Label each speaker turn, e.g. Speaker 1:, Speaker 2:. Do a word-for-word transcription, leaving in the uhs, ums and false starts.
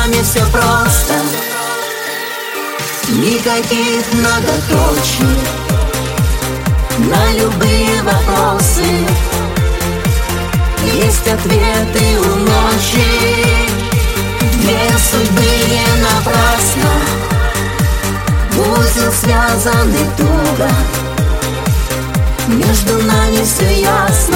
Speaker 1: нами все просто. Никаких многоточий на любые вопросы. Есть ответы у ночи. Две судьбы не напрасно, узел связанный туго. Между нами все ясно.